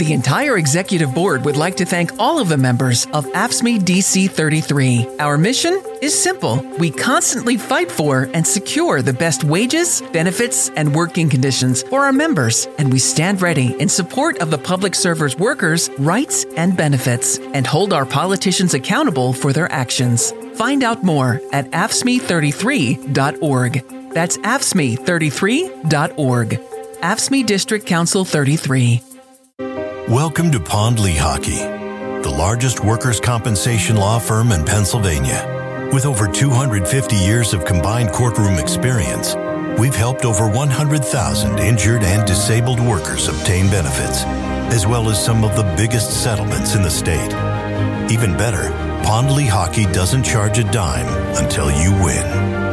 The entire executive board would like to thank all of the members of AFSCME DC 33. Our mission is simple. We constantly fight for and secure the best wages, benefits, and working conditions for our members, and we stand ready in support of the public servers' workers' rights and benefits, and hold our politicians accountable for their actions. Find out more at AFSCME33.org. That's AFSCME33.org. AFSCME District Council 33. Welcome to Pond Lehocky, the largest workers' compensation law firm in Pennsylvania. With over 250 years of combined courtroom experience, we've helped over 100,000 injured and disabled workers obtain benefits, as well as some of the biggest settlements in the state. Even better, Pond Lehocky doesn't charge a dime until you win.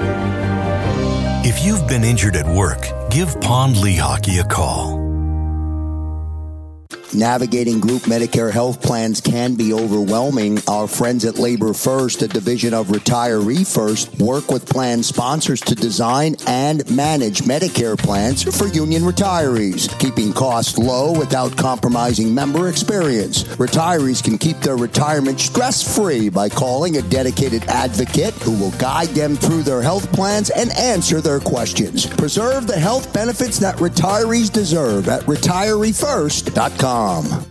If you've been injured at work, give Pond Lehocky a call. Navigating group Medicare health plans can be overwhelming. Our friends at Labor First, a division of Retiree First, work with plan sponsors to design and manage Medicare plans for union retirees, keeping costs low without compromising member experience. Retirees can keep their retirement stress-free by calling a dedicated advocate who will guide them through their health plans and answer their questions. Preserve the health benefits that retirees deserve at retireefirst.com.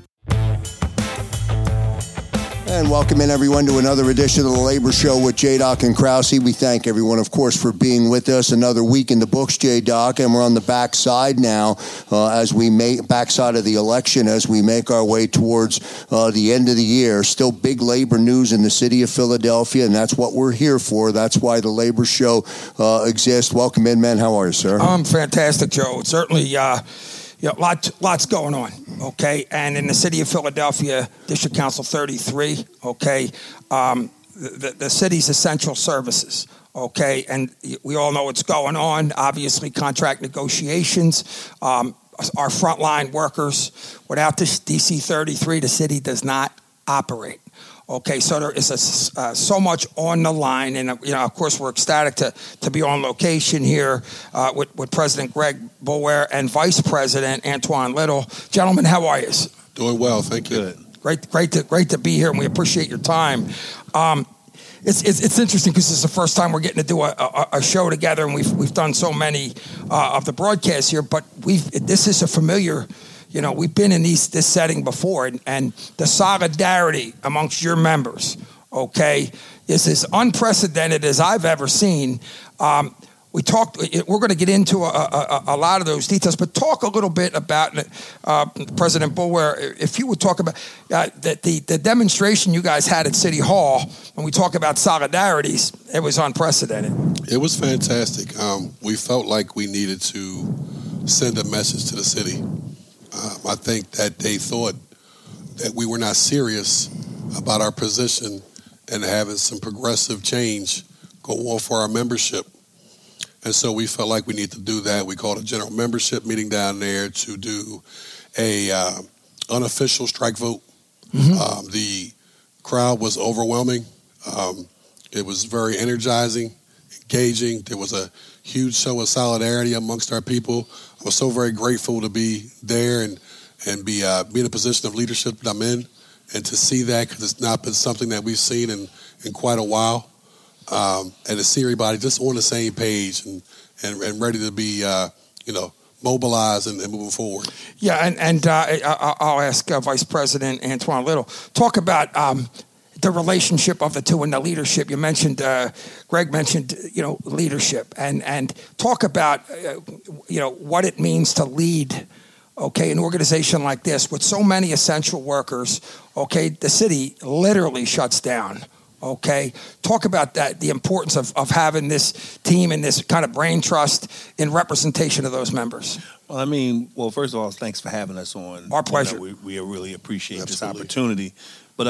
And welcome in, everyone, to another edition of the Labor Show with J-Doc and Krause. We thank everyone, of course, for being with us. Another week in the books, J-Doc, and we're on the backside now backside of the election as we make our way towards the end of the year. Still big labor news in the city of Philadelphia, and that's what we're here for. That's why the Labor Show exists. Welcome in, man. How are you, sir? I'm fantastic, Joe. It's certainly... lots going on, okay? And in the city of Philadelphia, District Council 33, okay, the city's essential services, okay? And we all know what's going on. Obviously, contract negotiations, our frontline workers. Without this DC 33, the city does not operate. Okay, so there is so much on the line, and of course, we're ecstatic to be on location here with President Greg Boulware and Vice President Antoine Little. Gentlemen, how are you? Doing well, thank you. Good. Great to be here, and we appreciate your time. It's interesting because it's the first time we're getting to do a show together, and we've done so many of the broadcasts here, but this is a familiar. We've been in this setting before, and the solidarity amongst your members, okay, is as unprecedented as I've ever seen. We're going to get into a lot of those details, but talk a little bit about President Boulware. If you would talk about the demonstration you guys had at City Hall, when we talk about solidarities, it was unprecedented. It was fantastic. We felt like we needed to send a message to the city. I think that they thought that we were not serious about our position and having some progressive change go on for our membership. And so we felt like we need to do that. We called a general membership meeting down there to do a unofficial strike vote. Mm-hmm. The crowd was overwhelming. It was very energizing, engaging. There was a huge show of solidarity amongst our people. I was so very grateful to be there and be in a position of leadership that I'm in, and to see that, because it's not been something that we've seen in quite a while, and to see everybody just on the same page and ready to be mobilized and moving forward. Yeah, and I'll ask Vice President Antoine Little, talk about the relationship of the two and the leadership. You mentioned, Greg mentioned, leadership, and talk about, what it means to lead, okay, an organization like this with so many essential workers, okay, the city literally shuts down, okay. Talk about that, the importance of having this team and this kind of brain trust in representation of those members. Well, first of all, thanks for having us on. Our pleasure. We really appreciate Absolutely. This opportunity. But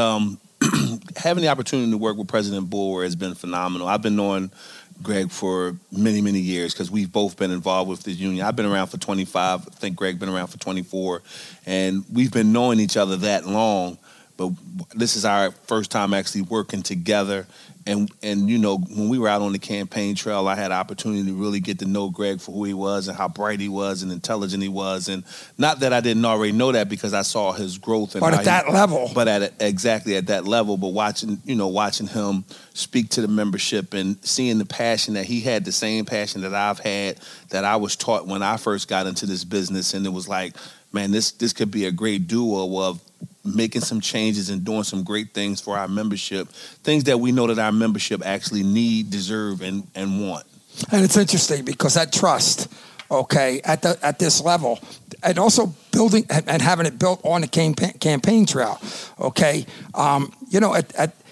having the opportunity to work with President Boulware has been phenomenal. I've been knowing Greg for many, many years because we've both been involved with this union. I've been around for 25. I think Greg been around for 24. And we've been knowing each other that long. but this is our first time actually working together. And you know, when we were out on the campaign trail, I had an opportunity to really get to know Greg for who he was and how bright he was and intelligent he was. And not that I didn't already know that, because I saw his growth. And but at that level. But exactly at that level. But watching him speak to the membership and seeing the passion that he had, the same passion that I've had, that I was taught when I first got into this business. And it was like, man, this could be a great duo of making some changes and doing some great things for our membership, things that we know that our membership actually need, deserve, and want. And it's interesting because that trust, okay, at this level, and also building and having it built on the campaign trail, okay, you know,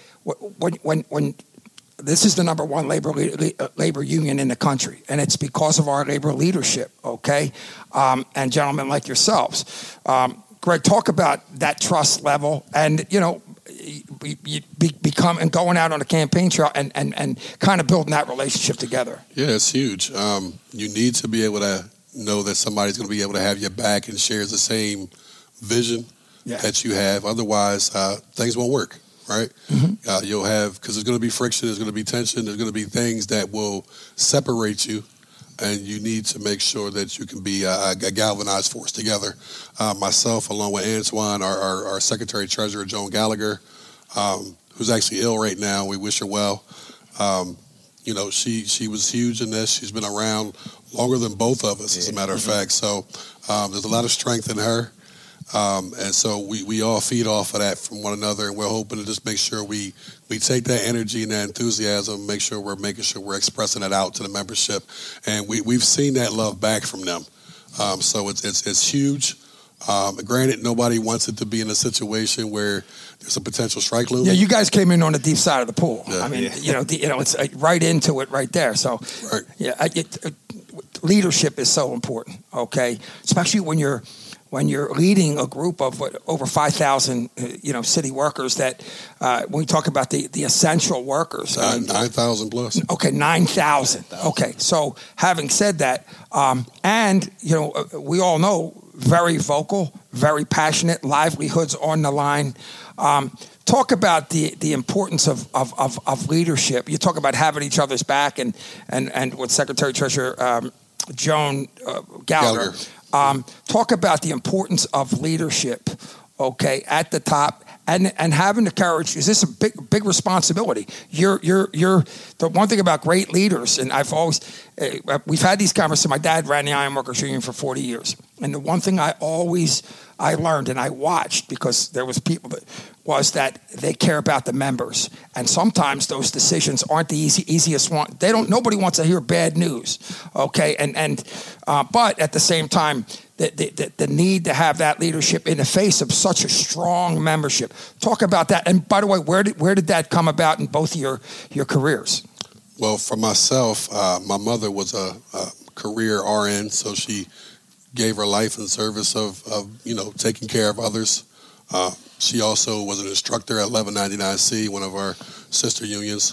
when this is the number one labor union in the country, and it's because of our labor leadership, okay, and gentlemen like yourselves. Greg, talk about that trust level, and you know, you become and going out on the campaign trail and kind of building that relationship together. Yeah, it's huge. You need to be able to know that somebody's going to be able to have your back and shares the same vision that you have. Otherwise, things won't work, right? Mm-hmm. You'll have, because there's going to be friction, there's going to be tension, there's going to be things that will separate you. And you need to make sure that you can be a galvanized force together. Myself, along with Antoine, our Secretary-Treasurer, Joan Gallagher, who's actually ill right now. We wish her well. You know, she was huge in this. She's been around longer than both of us, as a matter of fact. So there's a lot of strength in her. And so we all feed off of that from one another, and we're hoping to just make sure we take that energy and that enthusiasm, make sure we're expressing it out to the membership, and we've seen that love back from them. So it's huge. Granted, nobody wants it to be in a situation where there's a potential strike looming. Yeah, you guys came in on the deep side of the pool. Yeah. I mean, you know, it's right into it right there. So, right. Yeah, leadership is so important. Okay, especially when you're leading a group of over 5,000, city workers. That when we talk about the essential workers, 9,000 plus. Okay, 9,000. Okay, so having said that, and we all know, very vocal, very passionate, livelihoods on the line. Talk about the importance of leadership. You talk about having each other's back, and with Secretary Treasurer Joan Gallagher. Talk about the importance of leadership, okay, at the top, and having the courage. Is this a big responsibility? You're the one thing about great leaders, and I've always we've had these conversations. My dad ran the Ironworkers Union for 40 years, and the one thing I learned and I watched, because there was people was that they care about the members, and sometimes those decisions aren't the easiest one. Nobody wants to hear bad news, okay, but at the same time, the need to have that leadership in the face of such a strong membership. Talk about that. And by the way, where did that come about in both of your careers? Well, for myself, my mother was a career RN, so she gave her life in service of taking care of others. She also was an instructor at 1199C, one of our sister unions.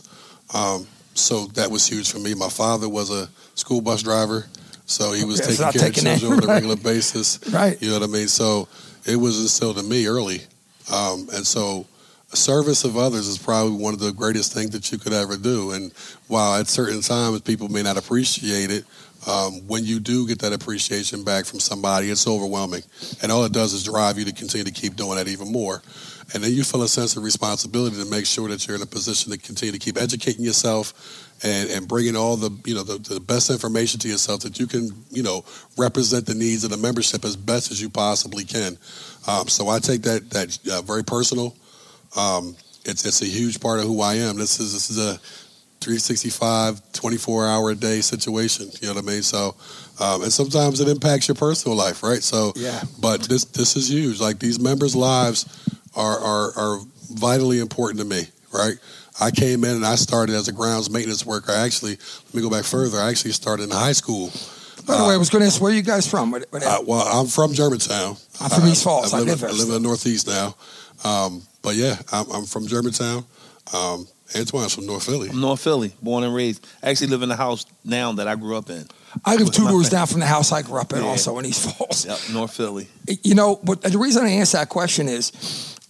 So that was huge for me. My father was a school bus driver, so he was taking care of children on a regular basis. Right. You know what I mean? So it was instilled in me early. And so service of others is probably one of the greatest things that you could ever do. And while at certain times people may not appreciate it, when you do get that appreciation back from somebody, it's overwhelming. And all it does is drive you to continue to keep doing that even more. And then you feel a sense of responsibility to make sure that you're in a position to continue to keep educating yourself and bringing all the best information to yourself that you can, represent the needs of the membership as best as you possibly can. So I take that very personal. It's a huge part of who I am. This is a 365, 24-hour-a-day situation. You know what I mean? So, and sometimes it impacts your personal life, right? So, yeah. But this is huge. Like, these members' lives are vitally important to me, right? I came in and I started as a grounds maintenance worker. Let me go back further. I actually started in high school. By the way, I was going to ask, where are you guys from? Well, I'm from Germantown. I'm from East Falls. I live in the Northeast now. But yeah, I'm from Germantown. Antoine's from North Philly. I'm North Philly, born and raised. I actually live in the house now that I grew up in. I live 2 doors down from the house I grew up in, also in East Falls. Yep, North Philly. But the reason I ask that question is,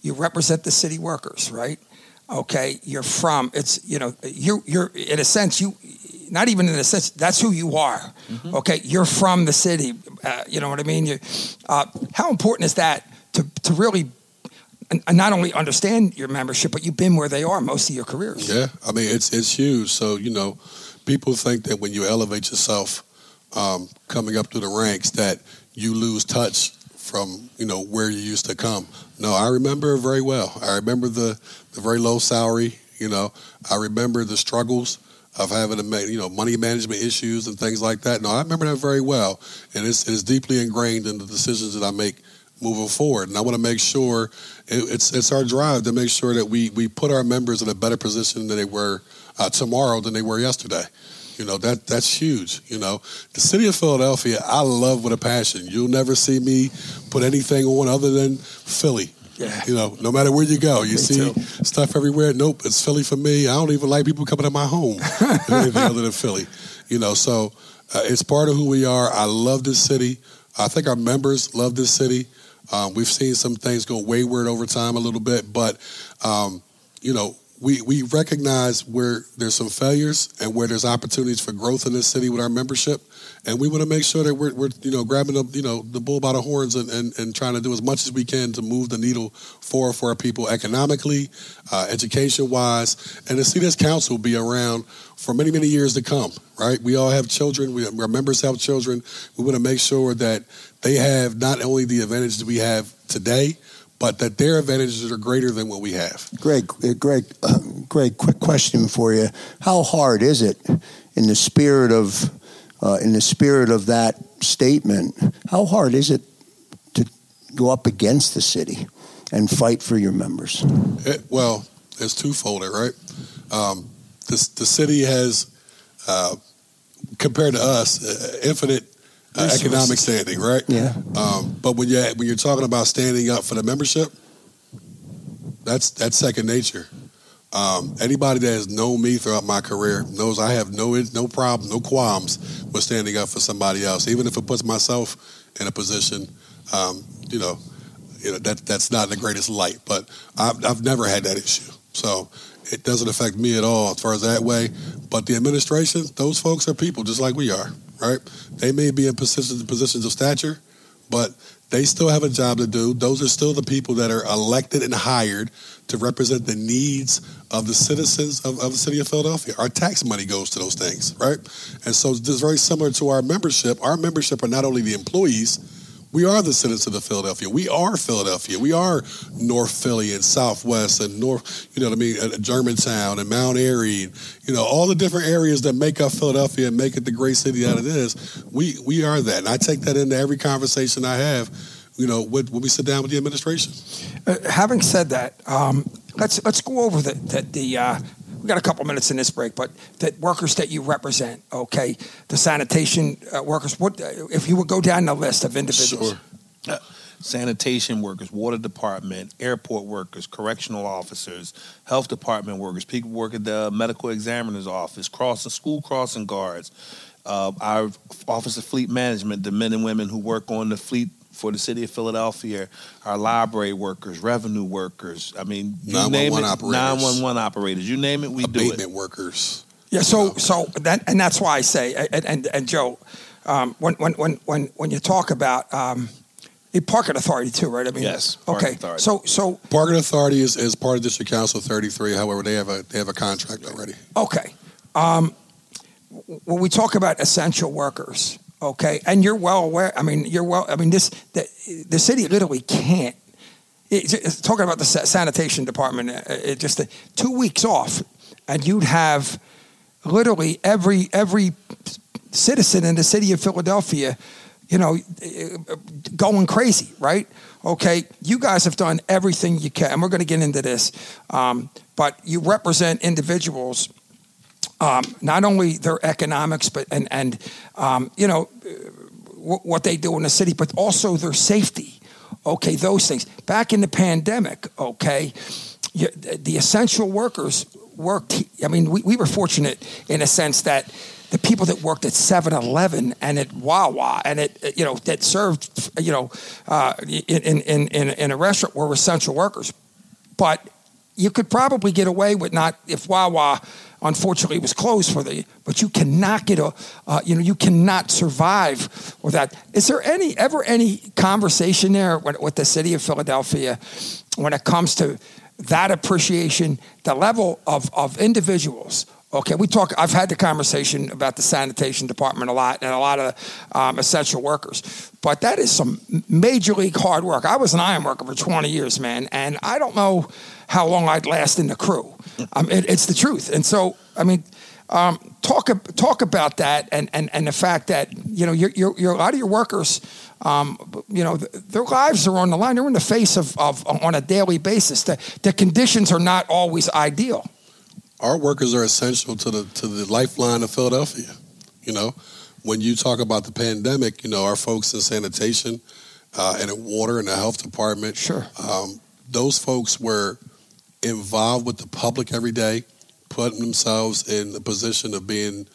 you represent the city workers, right? Okay, you're from, you're in a sense, not even in a sense, that's who you are. Mm-hmm. Okay, you're from the city. You know what I mean? How important is that to really not only understand your membership, but you've been where they are most of your careers? Yeah, I mean, it's huge. So, people think that when you elevate yourself coming up through the ranks that you lose touch from, where you used to come. No, I remember very well. I remember the very low salary. I remember the struggles of having to make, money management issues and things like that. No, I remember that very well. And it's deeply ingrained in the decisions that I make moving forward. And I want to make sure it's our drive to make sure that we put our members in a better position than they were tomorrow than they were yesterday. That's huge. The city of Philadelphia, I love with a passion. You'll never see me put anything on other than Philly. Yeah. No matter where you go, you see stuff everywhere. Nope, it's Philly for me. I don't even like people coming to my home anything other than Philly. So it's part of who we are. I love this city. I think our members love this city. We've seen some things go wayward over time a little bit, but we recognize where there's some failures and where there's opportunities for growth in this city with our membership, and we want to make sure that we're grabbing the bull by the horns and trying to do as much as we can to move the needle for our people economically, education wise, and to see this council be around for many, many years to come. Right? We all have children. Our members have children. We want to make sure that they have not only the advantages we have today, but that their advantages are greater than what we have. Greg, quick question for you. How hard is it, in the spirit of that statement, how hard is it to go up against the city and fight for your members? It's twofold, right? The city has, compared to us, infinite economic standing, right? Yeah. But when you're talking about standing up for the membership, that's second nature. Anybody that has known me throughout my career knows I have no problem, no qualms with standing up for somebody else, even if it puts myself in a position, that's not the greatest light. But I've never had that issue, so it doesn't affect me at all as far as that way. But the administration, those folks are people just like we are. Right? They may be in positions of stature, but they still have a job to do. Those are still the people that are elected and hired to represent the needs of the citizens of the city of Philadelphia. Our tax money goes to those things, right? And so it's very similar to our membership. Our membership are not only the employees, we are the citizens of Philadelphia. We are Philadelphia. We are North Philly and Southwest and North, Germantown and Mount Airy, all the different areas that make up Philadelphia and make it the great city that it is. We are that. And I take that into every conversation I have, when we sit down with the administration. Having said that, let's go over we got a couple minutes in this break, but the workers that you represent, okay, the sanitation workers, what if you would go down the list of individuals? Sure. Sanitation workers, water department, airport workers, correctional officers, health department workers, people work at the medical examiner's office, school crossing guards, our Office of Fleet Management, the men and women who work on the fleet for the city of Philadelphia, our library workers, revenue workers. I mean, you name it, 911 operators. You name it, we do it. Abatement workers. Yeah, that's why I say, and Joe, when you talk about parking authority too, right? I mean, yes. Okay. Authority. So parking authority is part of District Council 33. However, they have a contract already. Okay. When we talk about essential workers. Okay, and you're well aware. The city literally can't. Talking about the sanitation department, just 2 weeks off, and you'd have literally every citizen in the city of Philadelphia, going crazy, right? Okay, you guys have done everything you can, and we're going to get into this, but you represent individuals. Not only their economics, but and what they do in the city, but also their safety. Okay, those things. Back in the pandemic, okay, the essential workers worked. I mean, we were fortunate in a sense that the people that worked at 7-Eleven and at Wawa and that served in a restaurant were essential workers. but you could probably get away with not if Wawa, unfortunately, was closed but you cannot you cannot survive with that. Is there ever any conversation there with the city of Philadelphia when it comes to that appreciation, the level of individuals? Okay, I've had the conversation about the sanitation department a lot and a lot of essential workers, but that is some major league hard work. I was an iron worker for 20 years, man, and I don't know how long I'd last in the crew. It's the truth. And so, talk about that and the fact that, you're a lot of your workers, their lives are on the line. They're in the face of on a daily basis. The conditions are not always ideal. Our workers are essential to the lifeline of Philadelphia. When you talk about the pandemic, our folks in sanitation and in water and the health department, sure, those folks were involved with the public every day, putting themselves in the position of being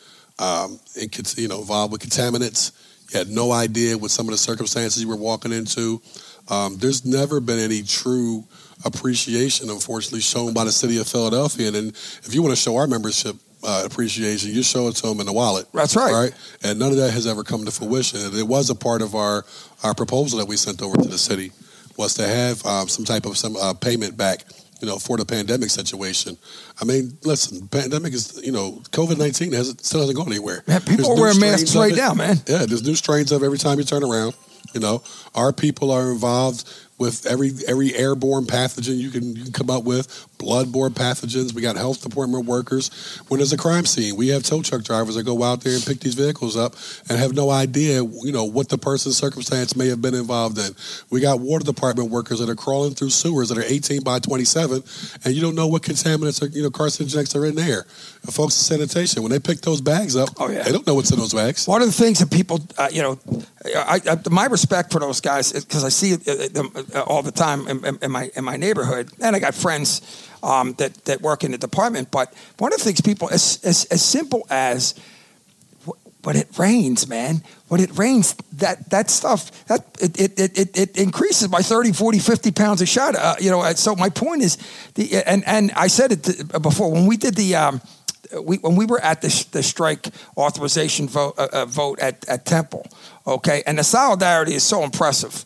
involved with contaminants. You had no idea what some of the circumstances you were walking into. There's never been any true appreciation, unfortunately, shown by the city of Philadelphia. And if you want to show our membership appreciation, you show it to them in the wallet. That's right. Right? And none of that has ever come to fruition. And it was a part of our proposal that we sent over to the city, was to have some type of payment back, for the pandemic situation. Listen, pandemic is, COVID-19 still hasn't gone anywhere. Yeah, people are wearing masks right now, man. Yeah, there's new strains of every time you turn around. Our people are involved with every airborne pathogen you can come up with, bloodborne pathogens. We got health department workers. When there's a crime scene, we have tow truck drivers that go out there and pick these vehicles up and have no idea, what the person's circumstance may have been involved in. We got water department workers that are crawling through sewers that are 18 by 27, and you don't know what contaminants or carcinogenics are in there. And folks in sanitation, when they pick those bags up, they don't know what's in those bags. One of the things that people, my respect for those guys is because I see them all the time in my neighborhood, and I got friends that work in the department. But one of the things people, as simple as when it rains, man, when it rains, that stuff, it increases by 30, 40, 50 pounds a shot. So my point is, and I said it before, when we did when we were at the strike authorization vote at Temple, okay, and the solidarity is so impressive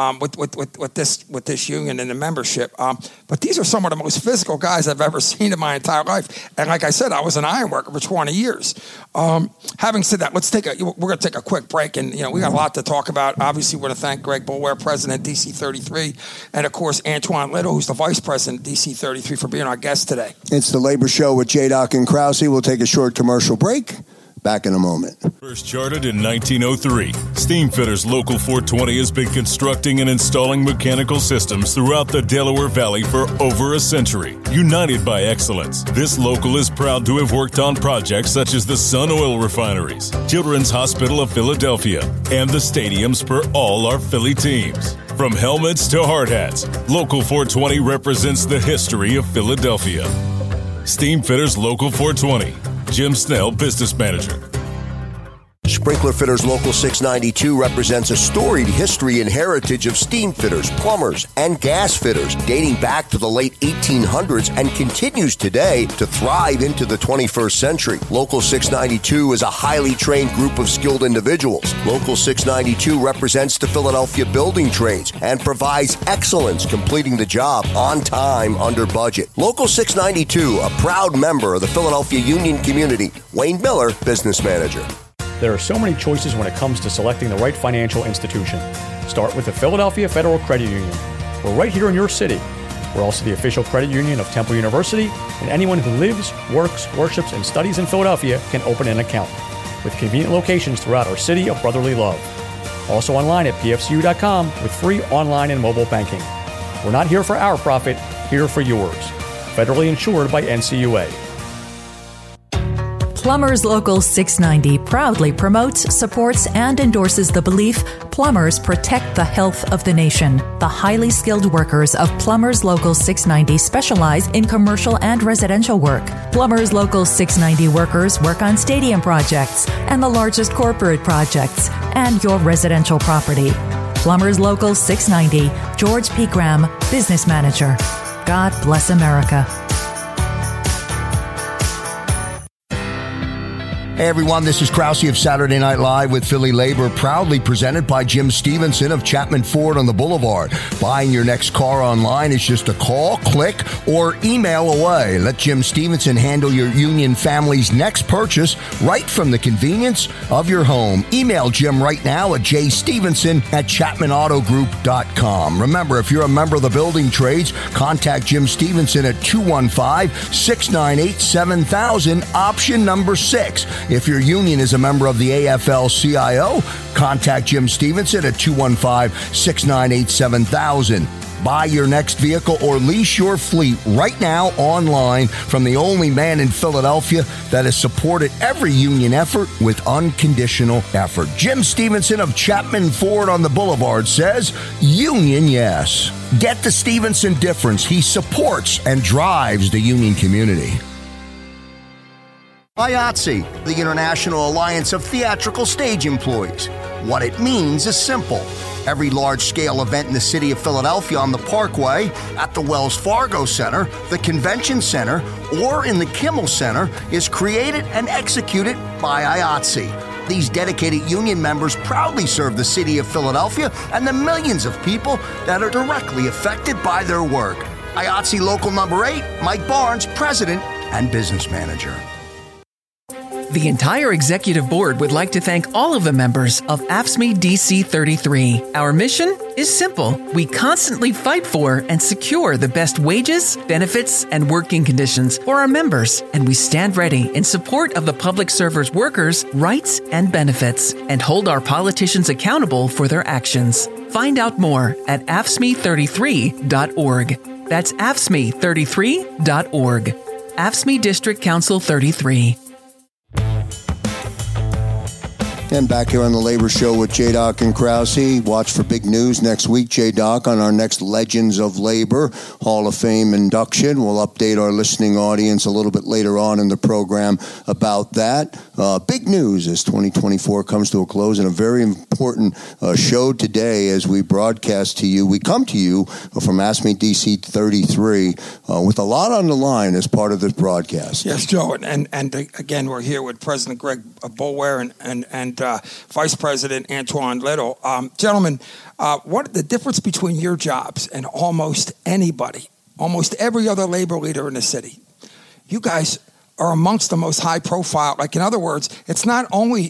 with this union and the membership. But these are some of the most physical guys I've ever seen in my entire life. And like I said, I was an iron worker for 20 years. Having said that, we're going to take a quick break, and we got a lot to talk about. Obviously, we're going to thank Greg Boulware, President DC 33, and of course Antoine Little, who's the Vice President DC 33, for being our guest today. It's the Labor Show with J-Doc and Krause. We'll take a short commercial break. Back in a moment. First chartered in 1903, Steamfitters Local 420 has been constructing and installing mechanical systems throughout the Delaware Valley for over a century. United by excellence, this local is proud to have worked on projects such as the Sun Oil Refineries, Children's Hospital of Philadelphia, and the stadiums for all our Philly teams. From helmets to hard hats, Local 420 represents the history of Philadelphia. Steamfitters Local 420. Jim Snell, Business Manager. Sprinkler Fitters Local 692 represents a storied history and heritage of steam fitters, plumbers, and gas fitters dating back to the late 1800s and continues today to thrive into the 21st century. Local 692 is a highly trained group of skilled individuals. Local 692 represents the Philadelphia building trades and provides excellence, completing the job on time, under budget. Local 692, a proud member of the Philadelphia Union community. Wayne Miller, Business Manager. There are so many choices when it comes to selecting the right financial institution. Start with the Philadelphia Federal Credit Union. We're right here in your city. We're also the official credit union of Temple University, and anyone who lives, works, worships, and studies in Philadelphia can open an account, with convenient locations throughout our city of brotherly love. Also online at pfcu.com with free online and mobile banking. We're not here for our profit, here for yours. Federally insured by NCUA. Plumbers Local 690 proudly promotes, supports, and endorses the belief plumbers protect the health of the nation. The highly skilled workers of Plumbers Local 690 specialize in commercial and residential work. Plumbers Local 690 workers work on stadium projects and the largest corporate projects and your residential property. Plumbers Local 690, George P. Graham, Business Manager. God bless America. Hey everyone, this is Krause of Saturday Night Live with Philly Labor, proudly presented by Jim Stevenson of Chapman Ford on the Boulevard. Buying your next car online is just a call, click, or email away. Let Jim Stevenson handle your Union family's next purchase right from the convenience of your home. Email Jim right now at jstevenson@chapmanautogroup.com. Remember, if you're a member of the building trades, contact Jim Stevenson at 215-698-7000, option number 6. If your union is a member of the AFL-CIO, contact Jim Stevenson at 215-698-7000. Buy your next vehicle or lease your fleet right now online from the only man in Philadelphia that has supported every union effort with unconditional effort. Jim Stevenson of Chapman Ford on the Boulevard says, union yes. Get the Stevenson difference. He supports and drives the union community. IATSE, the International Alliance of Theatrical Stage Employees. What it means is simple. Every large-scale event in the city of Philadelphia on the Parkway, at the Wells Fargo Center, the Convention Center, or in the Kimmel Center is created and executed by IATSE. These dedicated union members proudly serve the city of Philadelphia and the millions of people that are directly affected by their work. IATSE Local Number 8, Mike Barnes, President and Business Manager. The entire executive board would like to thank all of the members of AFSCME DC 33. Our mission is simple. We constantly fight for and secure the best wages, benefits, and working conditions for our members, and we stand ready in support of the public servers' workers' rights and benefits, and hold our politicians accountable for their actions. Find out more at AFSCME33.org. That's AFSCME33.org. AFSCME District Council 33. And back here on the Labor Show with J-Doc and Krause. Watch for big news next week, J-Doc, on our next Legends of Labor Hall of Fame induction. We'll update our listening audience a little bit later on in the program about that. Big news as 2024 comes to a close, and a very important show today as we broadcast to you. We come to you from AFSCME DC 33 with a lot on the line as part of this broadcast. Yes, Joe, and again, we're here with President Greg Boulware and Vice President Antoine Little. Gentlemen, what the difference between your jobs and almost anybody, almost every other labor leader in the city? You guys are amongst the most high profile. Like, in other words, it's not only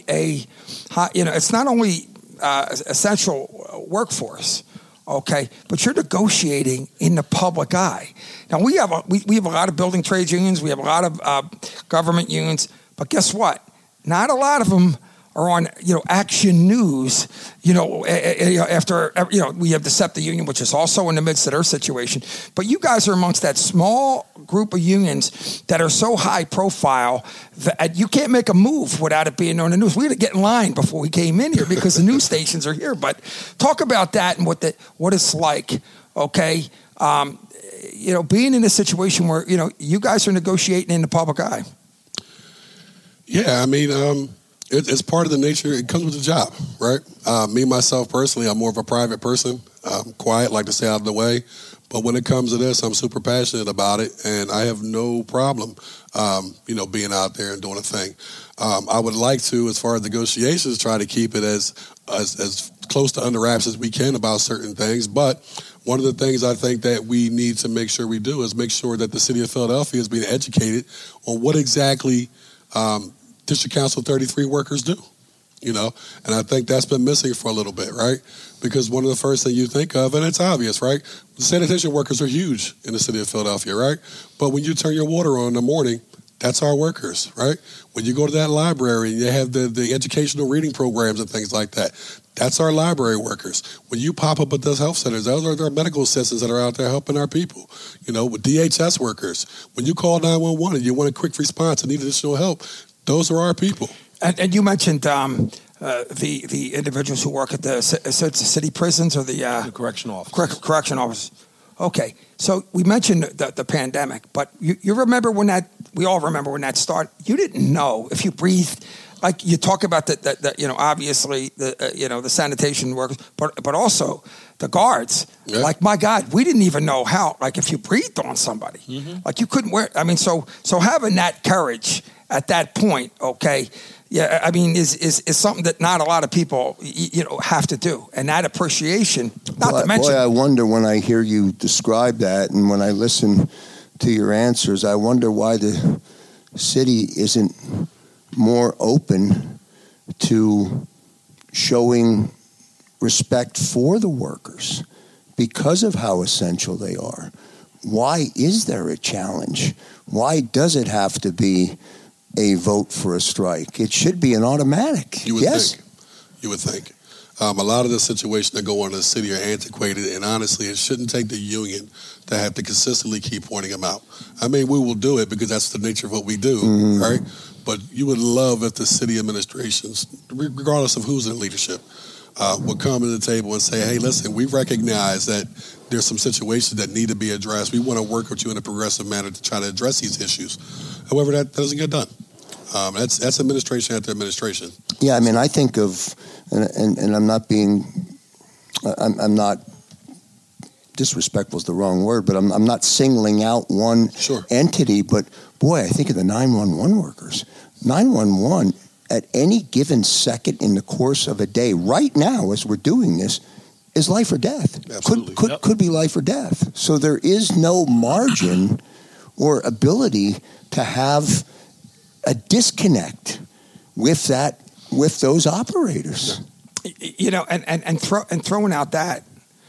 essential workforce, okay, but you're negotiating in the public eye. Now we have a lot of building trades unions, we have a lot of government unions, but guess what? Not a lot of them are on, Action News, after, we have the SEPTA union, which is also in the midst of their situation. But you guys are amongst that small group of unions that are so high profile that you can't make a move without it being on the news. We had to get in line before we came in here because the news stations are here. But talk about that and what it's like, okay? Being in a situation where, you guys are negotiating in the public eye. Yeah, I mean, it's part of the nature. It comes with the job, right? Me, myself, personally, I'm more of a private person. I'm quiet, like to stay out of the way. But when it comes to this, I'm super passionate about it, and I have no problem, being out there and doing a thing. I would like to, as far as negotiations, try to keep it as close to under wraps as we can about certain things. But one of the things I think that we need to make sure we do is make sure that the city of Philadelphia is being educated on what exactly District Council 33 workers do, and I think that's been missing for a little bit, right? Because one of the first things you think of, and it's obvious, right? The sanitation workers are huge in the city of Philadelphia, right? But when you turn your water on in the morning, that's our workers, right? When you go to that library and you have the educational reading programs and things like that, that's our library workers. When you pop up at those health centers, those are our medical assistants that are out there helping our people. With DHS workers, when you call 911 and you want a quick response and need additional help, those are our people. And you mentioned the individuals who work at the city prisons or the correctional officers. Correction officers. Okay, so we mentioned the pandemic, but you remember when we all remember when that started. You didn't know if you breathed like you talk about the you know, obviously the you know, the sanitation workers, but also the guards. Yeah. Like, my God, we didn't even know how, like, if you breathed on somebody, like, you couldn't wear. I mean, so having that courage at that point, okay, yeah, I mean, is something that not a lot of people, you know, have to do, and that appreciation. Not to mention, I wonder when I hear you describe that, and when I listen to your answers, I wonder why the city isn't more open to showing respect for the workers because of how essential they are. Why is there a challenge? Why does it have to be a vote for a strike? It should be an automatic. You would think. You would think. A lot of the situations that go on in the city are antiquated, and honestly, it shouldn't take the union to have to consistently keep pointing them out. I mean, we will do it because that's the nature of what we do, right? But you would love if the city administrations, regardless of who's in leadership, would come to the table and say, hey, listen, we recognize that there's some situations that need to be addressed. We want to work with you in a progressive manner to try to address these issues. However, that doesn't get done. That's administration after administration. Yeah, I mean, I think of, and I'm not being, I'm not, disrespectful is the wrong word, but I'm not singling out one entity, but boy, I think of the 911 workers. 911, at any given second in the course of a day, right now as we're doing this, is life or death. Absolutely. Could be life or death. So there is no margin or ability to have a disconnect with those operators. You know, and throwing out that,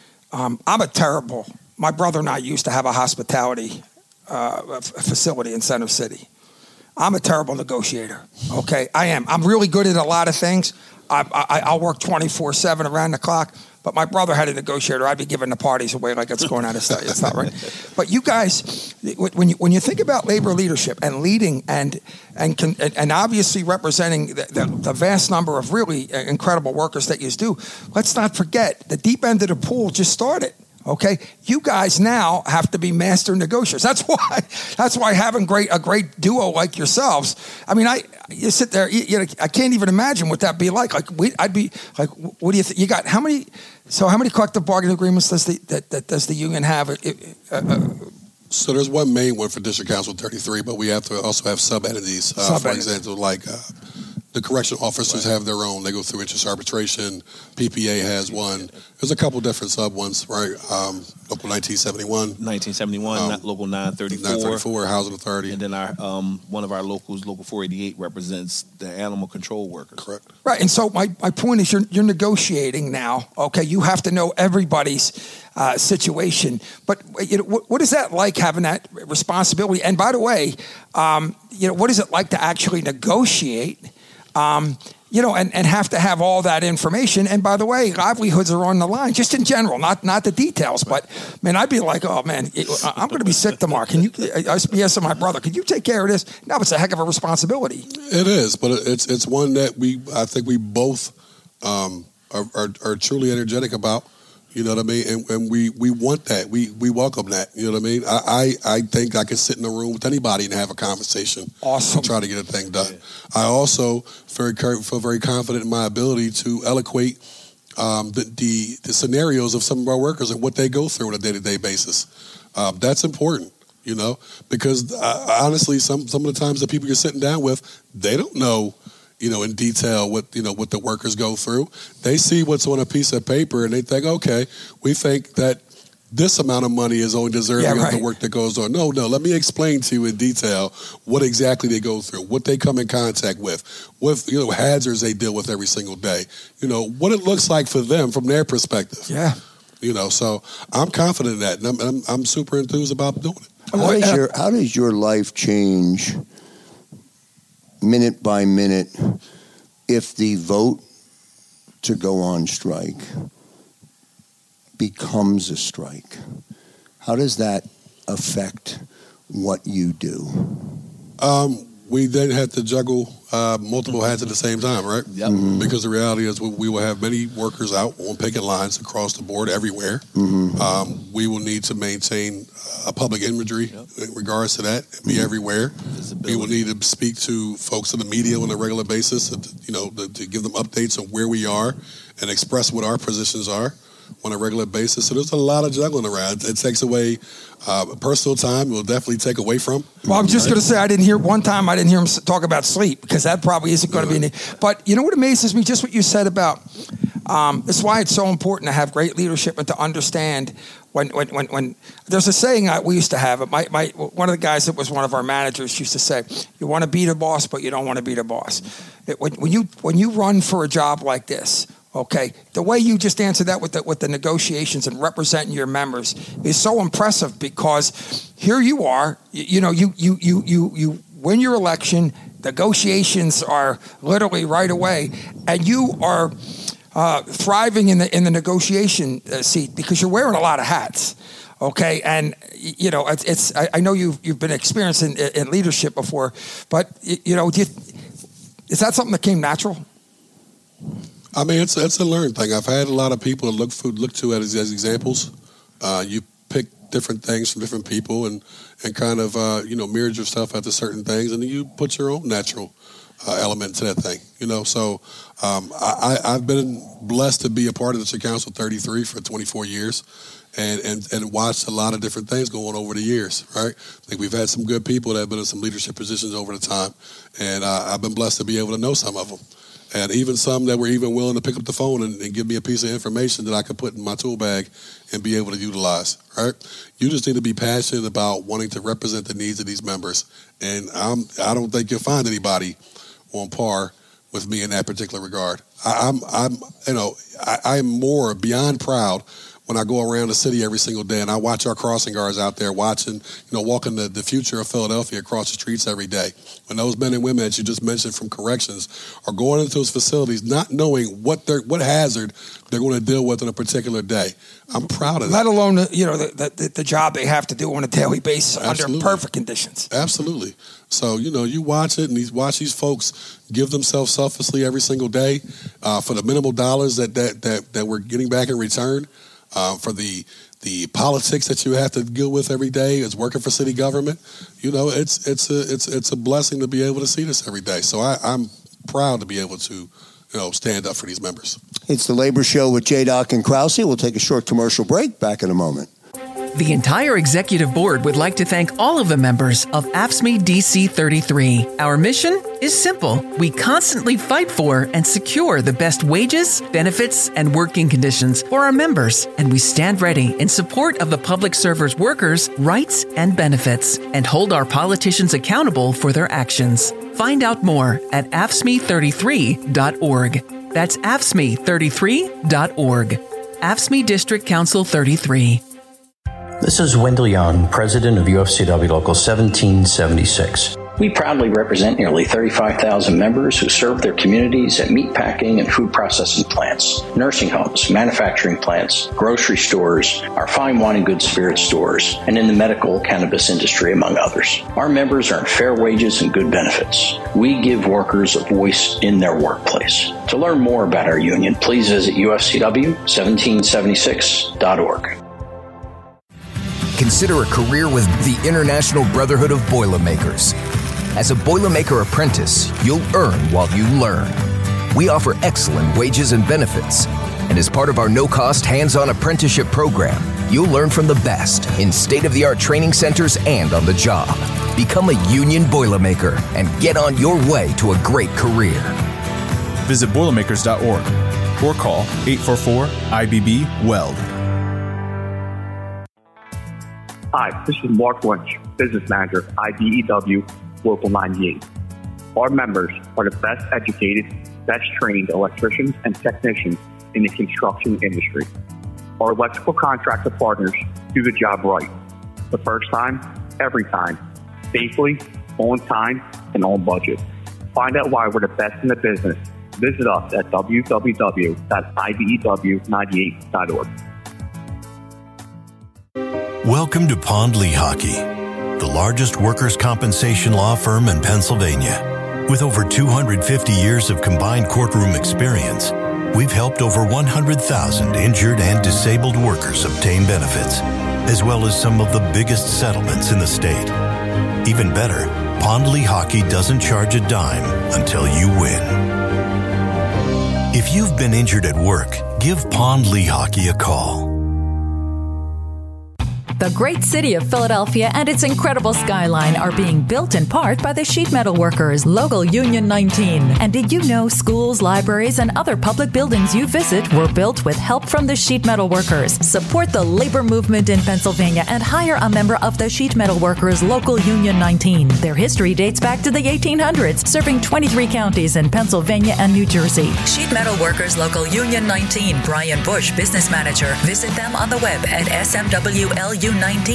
my brother and I used to have a hospitality facility in Center City. I'm a terrible negotiator, okay? I am. I'm really good at a lot of things. I'll work 24/7 around the clock, but my brother had a negotiator. I'd be giving the parties away like it's going out of style. It's not right. But you guys, when you think about labor leadership and leading and obviously representing the vast number of really incredible workers that you do, let's not forget the deep end of the pool just started. Okay, you guys now have to be master negotiators. That's why having a great duo like yourselves. I mean, you sit there. I can't even imagine what that'd be like. I'd be like, what do you think? You got how many? So how many collective bargaining agreements does the union have? So there's one main one for District Council 33, but we have to also have sub-entities. For example, like the correctional officers have their own. They go through interest arbitration. PPA has one. There's a couple different sub ones, right? Local 1971. 1971, Local 934. 934, Housing Authority. And then our one of our locals, Local 488, represents the animal control workers. Correct. Right, and so my point is you're negotiating now, okay? You have to know everybody's situation. But what is that like, having that responsibility? And by the way, what is it like to actually negotiate? And have to have all that information. And by the way, livelihoods are on the line, just in general, not the details. But man, I'd be like, oh man, I'm going to be sick tomorrow. Can you? I was asking my brother, could you take care of this? No, it's a heck of a responsibility. It is, but it's one that I think we both are truly energetic about. You know what I mean? And we want that. We welcome that. You know what I mean? I think I can sit in a room with anybody and have a conversation. Awesome. And try to get a thing done. Yeah. I also feel very confident in my ability to eloquate the scenarios of some of our workers and what they go through on a day-to-day basis. That's important, because honestly, some of the times the people you're sitting down with, they don't know in detail what the workers go through. They see what's on a piece of paper and they think, okay, we think that this amount of money is only deserving of the work that goes on. No, let me explain to you in detail what exactly they go through, what they come in contact with, what hazards they deal with every single day, what it looks like for them from their perspective. Yeah. So I'm confident in that, and I'm super enthused about doing it. How does your life change minute by minute if the vote to go on strike becomes a strike? How does that affect what you do? we then had to juggle multiple hats at the same time, right? Yep. Mm-hmm. Because the reality is we will have many workers out on picket lines across the board everywhere. Mm-hmm. We will need to maintain a public imagery in regards to that, be everywhere. We will need to speak to folks in the media on a regular basis, to give them updates on where we are and express what our positions are on a regular basis. So there's a lot of juggling around. It takes away personal time. It will definitely take away from. Well, I'm just going to say I didn't hear him talk about sleep, because that probably isn't going to be. But you know what amazes me? Just what you said about. That's why it's so important to have great leadership and to understand when there's a saying we used to have. One of the guys that was one of our managers used to say, "You want to be the boss, but you don't want to be the boss." When you run for a job like this. Okay, the way you just answered that with the negotiations and representing your members is so impressive, because here you are, you win your election, negotiations are literally right away, and you are thriving in the negotiation seat because you're wearing a lot of hats. Okay, and it's I know you've been experienced in leadership before, but is that something that came natural? I mean, it's a learned thing. I've had a lot of people look to as examples. You pick different things from different people and kind of mirror yourself after certain things, and then you put your own natural element to that thing. So I've been blessed to be a part of the City Council 33 for 24 years. And watched a lot of different things going on over the years, right? I think we've had some good people that have been in some leadership positions over the time, and I've been blessed to be able to know some of them. And even some that were even willing to pick up the phone and give me a piece of information that I could put in my tool bag and be able to utilize, right? You just need to be passionate about wanting to represent the needs of these members. And I don't think you'll find anybody on par with me in that particular regard. I'm more beyond proud when I go around the city every single day and I watch our crossing guards out there walking the future of Philadelphia across the streets every day. When those men and women that you just mentioned from corrections are going into those facilities not knowing what hazard they're going to deal with on a particular day. I'm proud of that. Let alone the job they have to do on a daily basis under perfect conditions. Absolutely. So, you watch it and watch these folks give themselves selflessly every single day for the minimal dollars that we're getting back in return. For the politics that you have to deal with every day as working for city government, it's a blessing to be able to see this every day. So I'm proud to be able to, stand up for these members. It's the Labor Show with J. Doc and Krause. We'll take a short commercial break. Back in a moment. The entire executive board would like to thank all of the members of AFSCME DC 33. Our mission is simple. We constantly fight for and secure the best wages, benefits, and working conditions for our members, and we stand ready in support of the public servers' workers' rights and benefits, and hold our politicians accountable for their actions. Find out more at AFSCME33.org. That's AFSCME33.org. AFSCME District Council 33. This is Wendell Young, President of UFCW Local 1776. We proudly represent nearly 35,000 members who serve their communities at meatpacking and food processing plants, nursing homes, manufacturing plants, grocery stores, our fine wine and good spirits stores, and in the medical cannabis industry, among others. Our members earn fair wages and good benefits. We give workers a voice in their workplace. To learn more about our union, please visit ufcw1776.org. Consider a career with the International Brotherhood of Boilermakers. As a Boilermaker apprentice, you'll earn while you learn. We offer excellent wages and benefits. And as part of our no-cost hands-on apprenticeship program, you'll learn from the best in state-of-the-art training centers and on the job. Become a union Boilermaker and get on your way to a great career. Visit Boilermakers.org or call 844-IBB-WELD. Hi, this is Mark Lynch, Business Manager, IBEW Local 98. Our members are the best educated, best trained electricians and technicians in the construction industry. Our electrical contractor partners do the job right. The first time, every time, safely, on time, and on budget. Find out why we're the best in the business. Visit us at www.ibew98.org. Welcome to Pond Lehocky, the largest workers' compensation law firm in Pennsylvania. With over 250 years of combined courtroom experience, we've helped over 100,000 injured and disabled workers obtain benefits, as well as some of the biggest settlements in the state. Even better, Pond Lehocky doesn't charge a dime until you win. If you've been injured at work, give Pond Lehocky a call. The great city of Philadelphia and its incredible skyline are being built in part by the sheet metal workers, Local Union 19. And did you know schools, libraries, and other public buildings you visit were built with help from the sheet metal workers? Support the labor movement in Pennsylvania and hire a member of the sheet metal workers, Local Union 19. Their history dates back to the 1800s, serving 23 counties in Pennsylvania and New Jersey. Sheet metal workers, Local Union 19. Brian Bush, business manager. Visit them on the web at smwlu19.org.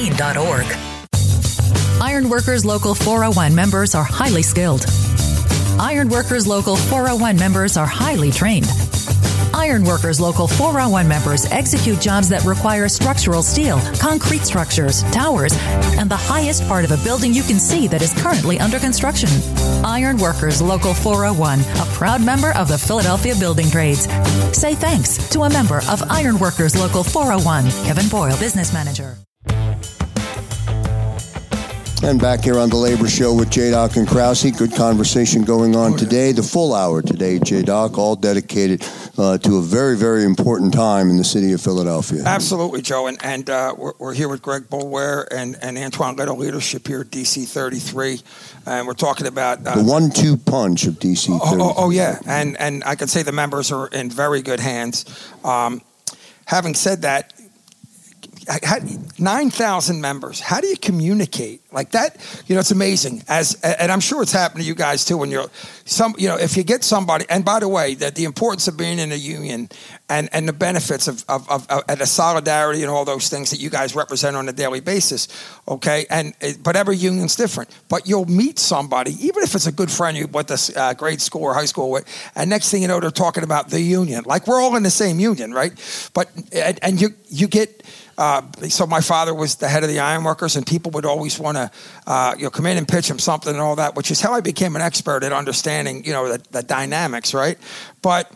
Ironworkers Local 401 members are highly skilled. Ironworkers Local 401 members are highly trained. Ironworkers Local 401 members execute jobs that require structural steel, concrete structures, towers, and the highest part of a building you can see that is currently under construction. Ironworkers Local 401, a proud member of the Philadelphia Building Trades. Say thanks to a member of Ironworkers Local 401, Kevin Boyle, business manager. And back here on the Labor Show with J-Doc and Krause. Good conversation going on today. The full hour today, J-Doc, all dedicated to a very, very important time in the city of Philadelphia. Absolutely, Joe. And we're here with Greg Boulware and Antoine Little, leadership here at DC 33. And we're talking about... the 1-2 punch of DC 33. Oh, yeah. And I can say the members are in very good hands. Having said that, 9,000 members. How do you communicate like that? You know, it's amazing. And I'm sure it's happened to you guys too. When you're if you get somebody. And by the way, that the importance of being in a union and the benefits of the solidarity and all those things that you guys represent on a daily basis. Okay, but every union's different. But you'll meet somebody, even if it's a good friend you went to grade school or high school with, and next thing you know, they're talking about the union. Like we're all in the same union, right? But and you get. So my father was the head of the ironworkers, and people would always want to, come in and pitch him something and all that, which is how I became an expert at understanding, the dynamics, right? But,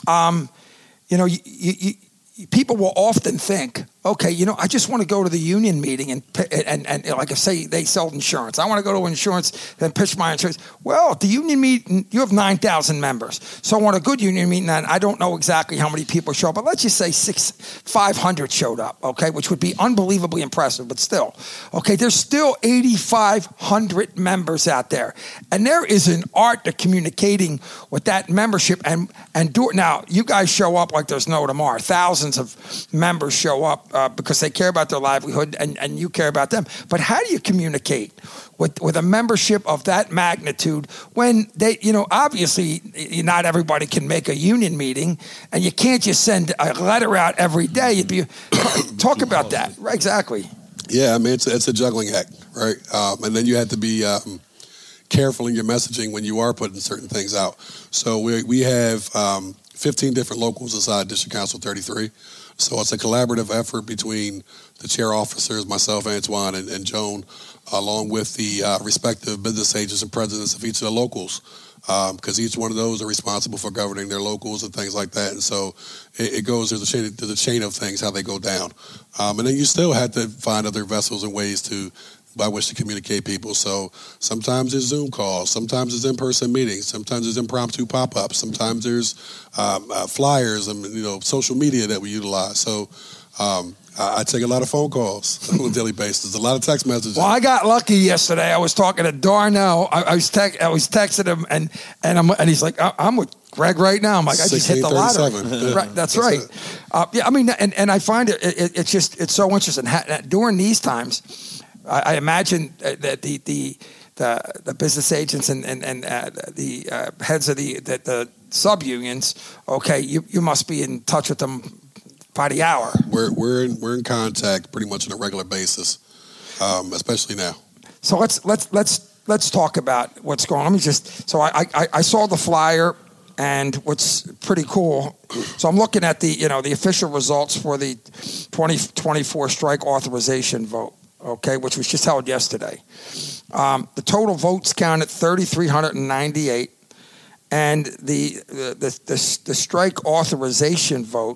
people will often think, okay, I just want to go to the union meeting and like I say, they sell insurance. I want to go to insurance and pitch my insurance. Well, at the union meeting, you have 9,000 members. So on a good union meeting, I don't know exactly how many people show up, but let's just say 500 showed up, okay, which would be unbelievably impressive, but still. Okay, there's still 8,500 members out there. And there is an art to communicating with that membership. Now, you guys show up like there's no tomorrow. Thousands of members show up. Because they care about their livelihood and you care about them. But how do you communicate with a membership of that magnitude when they, obviously not everybody can make a union meeting and you can't just send a letter out every day. Talk about that. Right, exactly. Yeah, I mean, it's a juggling act, right? And then you have to be careful in your messaging when you are putting certain things out. So we have 15 different locals inside District Council 33. So it's a collaborative effort between the chair officers, myself, Antoine, and Joan, along with the respective business agents and presidents of each of the locals, because each one of those are responsible for governing their locals and things like that. And so it goes to the chain of things, how they go down. And then you still have to find other vessels and ways by which to communicate people. So sometimes there's Zoom calls, sometimes there's in-person meetings, sometimes there's impromptu pop-ups, sometimes there's flyers and social media that we utilize. So I take a lot of phone calls on a daily basis, a lot of text messages. Well, I got lucky yesterday. I was talking to Darnell. I was texting him, and he's like, I'm with Greg right now. I'm like, I just hit the lottery. Right, that's right. I mean, and I find it's so interesting. During these times, I imagine that the business agents and the heads of the sub-unions, okay, you must be in touch with them by the hour. We're in contact pretty much on a regular basis, especially now. So let's talk about what's going on. Let me just I saw the flyer, and what's pretty cool. So I'm looking at the official results for the 2024 strike authorization vote. okay, which was just held yesterday. The total votes counted 3,398, and the strike authorization vote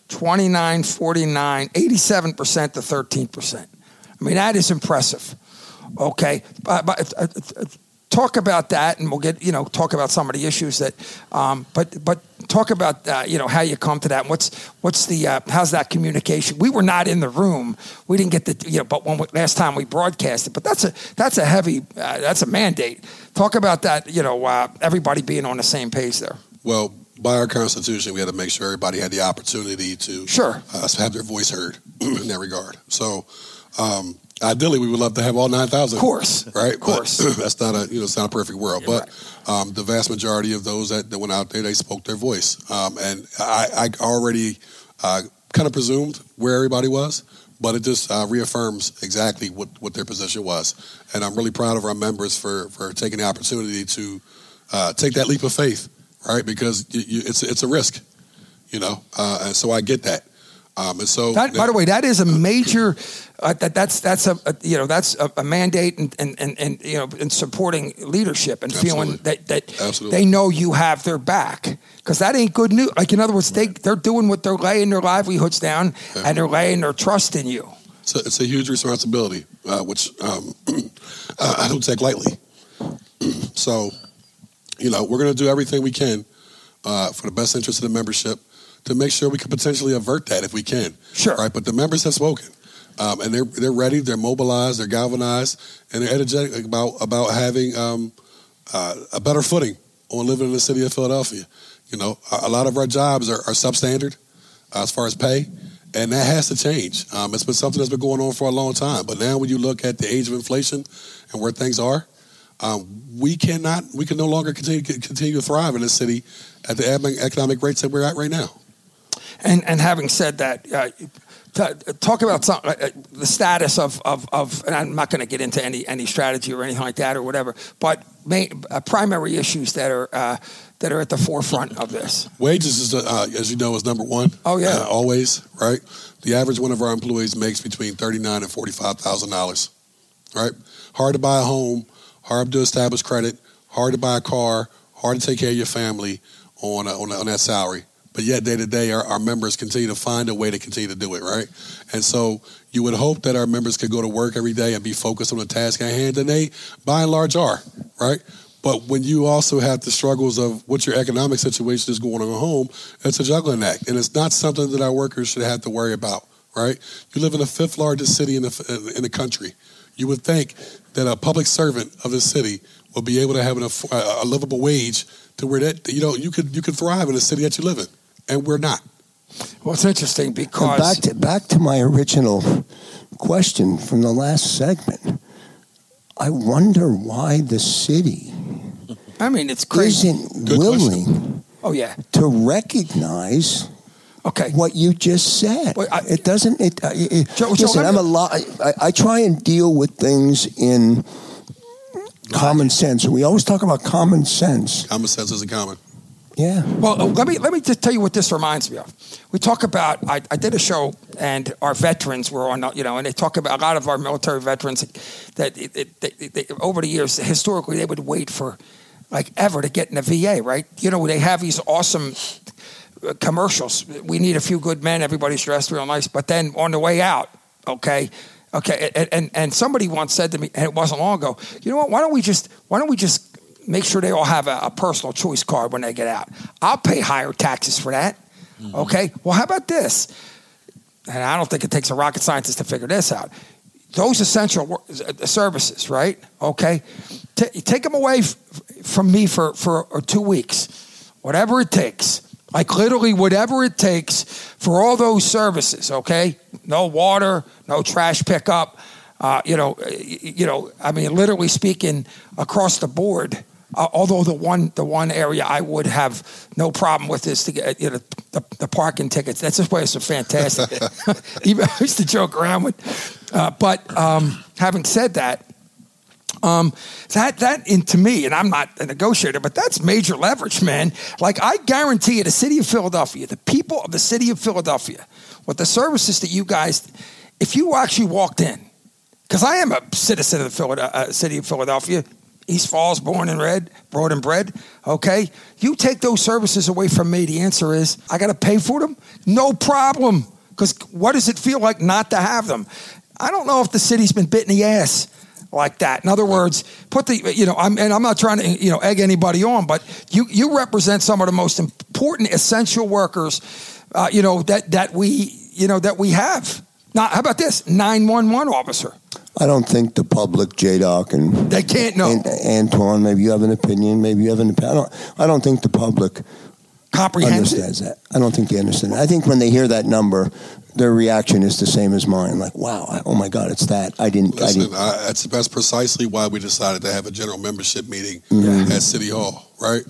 29-49, 87% to 13%. I mean, that is impressive. Okay, but talk about that, and we'll get talk about some of the issues that. But talk about how you come to that. What's the how's that communication? We were not in the room. We didn't get the but last time we broadcasted. But that's a heavy that's a mandate. Talk about that. Everybody being on the same page there. Well, by our Constitution, we had to make sure everybody had the opportunity to have their voice heard in that regard. So. Ideally, we would love to have all 9,000. Of course, right? Of course, but that's not it's not a perfect world. You're but the vast majority of those that went out there, they spoke their voice, and I already kind of presumed where everybody was, but it just reaffirms exactly what their position was, and I'm really proud of our members for taking the opportunity to take that leap of faith, right? Because it's a risk, and so I get that. And so, by the way, that is a major. That's a mandate and in supporting leadership and feeling that they know you have their back, because that ain't good news. Like, in other words, they're doing what they're laying their livelihoods down and they're laying their trust in you. So it's a huge responsibility, which I don't take lightly. So, we're going to do everything we can for the best interest of the membership, to make sure we can potentially avert that if we can. Sure. Right, but the members have spoken, and they're ready, they're mobilized, they're galvanized, and they're energetic about having a better footing on living in the city of Philadelphia. A lot of our jobs are substandard as far as pay, and that has to change. It's been something that's been going on for a long time, but now when you look at the age of inflation and where things are, we can no longer continue to thrive in this city at the economic rates that we're at right now. And having said that, talk about the status of and I'm not going to get into any strategy or anything like that or whatever, but primary issues that are at the forefront of this. Wages is, as you know, is number one. Oh yeah, always, right? The average one of our employees makes between $39,000 and $45,000, right? Hard to buy a home, hard to establish credit, hard to buy a car, hard to take care of your family on that salary. But yet, day to day, our members continue to find a way to continue to do it, right? And so you would hope that our members could go to work every day and be focused on the task at hand, and they, by and large, are, right? But when you also have the struggles of what your economic situation is going on at home, it's a juggling act, and it's not something that our workers should have to worry about, right? You live in the fifth largest city in the country. You would think that a public servant of the city will be able to have a livable wage to where that you could thrive in the city that you live in. And we're not. Well, it's interesting because back to my original question from the last segment. I wonder why the city it's crazy. Isn't willing to recognize what you just said. Well, it doesn't. Listen, I try and deal with things in common sense. We always talk about common sense. Common sense isn't common. Yeah. Well, let me just tell you what this reminds me of. We talk about, I did a show, and our veterans were on, and they talk about a lot of our military veterans that they, over the years, historically, they would wait for like ever to get in the VA, right? They have these awesome commercials. We need a few good men. Everybody's dressed real nice. But then on the way out, okay, and somebody once said to me, and it wasn't long ago, you know what? Why don't we just make sure they all have a personal choice card when they get out? I'll pay higher taxes for that. Mm-hmm. Okay. Well, how about this? And I don't think it takes a rocket scientist to figure this out. Those essential services, right? Okay. Take them away from me for 2 weeks, whatever it takes. Like literally whatever it takes for all those services. Okay. No water, no trash pickup. Literally speaking, across the board. Although the one area I would have no problem with is to get the parking tickets. That's just why it's so fantastic. Even I used to joke around with, but having said that, to me, and I'm not a negotiator, but that's major leverage, man. Like I guarantee you, the city of Philadelphia, the people of the city of Philadelphia, with the services that you guys, if you actually walked in because I am a citizen of the city of Philadelphia, East Falls, born and bred, okay? You take those services away from me, the answer is, I got to pay for them? No problem, because what does it feel like not to have them? I don't know if the city's been bit in the ass like that. In other words, I'm not trying to, egg anybody on, but you represent some of the most important essential workers, that we have. Now, how about this? 911 officer. I don't think the public, J-Doc, and they can't know. And Antoine, maybe you have an opinion. I don't think the public understands that. I don't think they understand it. I think when they hear that number, their reaction is the same as mine. Like, wow, oh my God, it's that. That's precisely why we decided to have a general membership meeting at City Hall, right?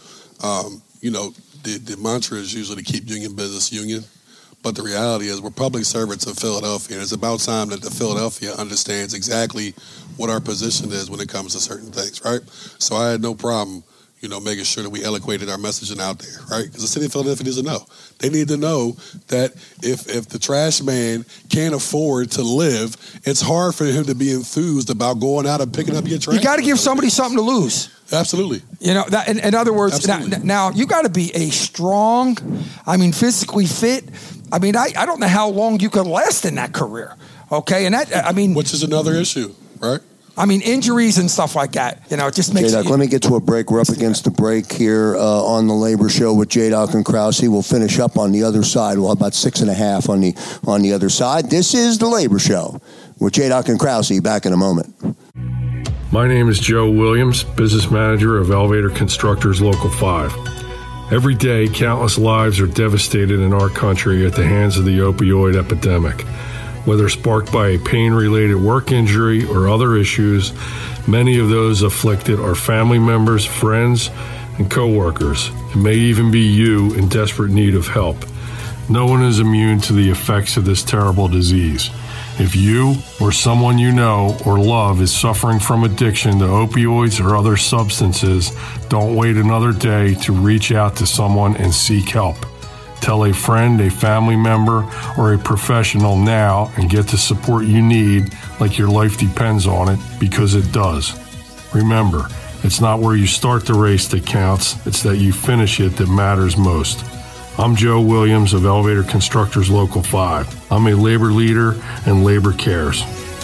The mantra is usually to keep union business union. But the reality is we're public servants of Philadelphia, and it's about time that the Philadelphia understands exactly what our position is when it comes to certain things, right? So I had no problem, making sure that we eloquated our messaging out there, right? Because the city of Philadelphia needs to know. They need to know that if the trash man can't afford to live, it's hard for him to be enthused about going out and picking up your trash. You got to give somebody something to lose. Absolutely. In other words, now you got to be a strong, physically fit. I don't know how long you could last in that career. Okay, and which is another issue, right? Injuries and stuff like that. It just makes. J-Doc, let me get to a break. We're up against the break here on the Labor Show with J-Doc and Krause. We'll finish up on the other side. We'll have about 6.5 on the other side. This is the Labor Show with J-Doc and Krause. Back in a moment. My name is Joe Williams, business manager of Elevator Constructors Local 5. Every day, countless lives are devastated in our country at the hands of the opioid epidemic. Whether sparked by a pain-related work injury or other issues, many of those afflicted are family members, friends, and coworkers. It may even be you in desperate need of help. No one is immune to the effects of this terrible disease. If you or someone you know or love is suffering from addiction to opioids or other substances, don't wait another day to reach out to someone and seek help. Tell a friend, a family member, or a professional now and get the support you need, like your life depends on it, because it does. Remember, it's not where you start the race that counts, it's that you finish it that matters most. I'm Joe Williams of Elevator Constructors Local 5. I'm a labor leader and labor cares.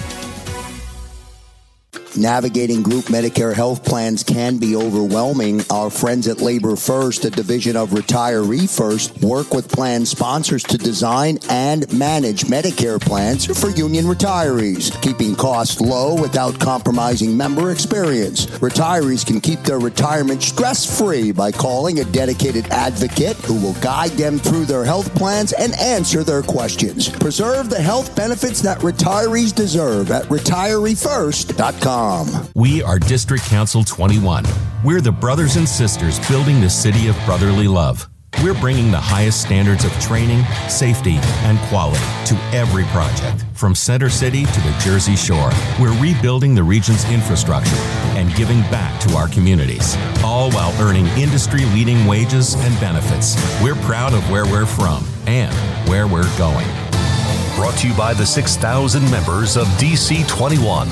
Navigating group Medicare health plans can be overwhelming. Our friends at Labor First, a division of Retiree First, work with plan sponsors to design and manage Medicare plans for union retirees, keeping costs low without compromising member experience. Retirees can keep their retirement stress-free by calling a dedicated advocate who will guide them through their health plans and answer their questions. Preserve the health benefits that retirees deserve at retireefirst.com. We are District Council 21. We're the brothers and sisters building the city of brotherly love. We're bringing the highest standards of training, safety, and quality to every project, from Center City to the Jersey Shore. We're rebuilding the region's infrastructure and giving back to our communities, all while earning industry-leading wages and benefits. We're proud of where we're from and where we're going. Brought to you by the 6,000 members of DC 21.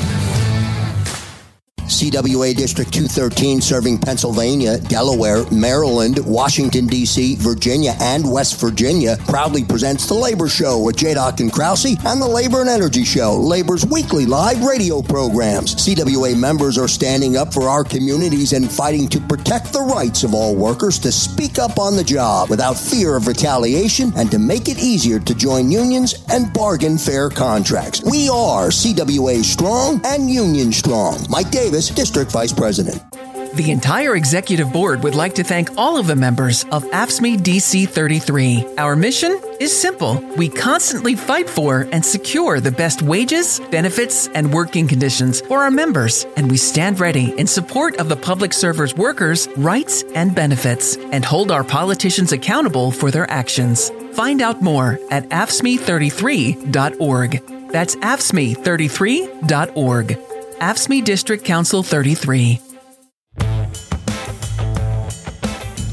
CWA District 213 serving Pennsylvania, Delaware, Maryland, Washington, D.C., Virginia, and West Virginia proudly presents The Labor Show with J-Doc and Krause and The Labor and Energy Show, Labor's weekly live radio programs. CWA members are standing up for our communities and fighting to protect the rights of all workers to speak up on the job without fear of retaliation and to make it easier to join unions and bargain fair contracts. We are CWA Strong and Union Strong. Mike Davis, District Vice President. The entire executive board would like to thank all of the members of AFSCME DC 33. Our mission is simple. We constantly fight for and secure the best wages, benefits, and working conditions for our members, and we stand ready in support of the public servers' workers' rights and benefits, and hold our politicians accountable for their actions. Find out more at AFSCME33.org. That's AFSCME33.org. AFSCME District Council 33.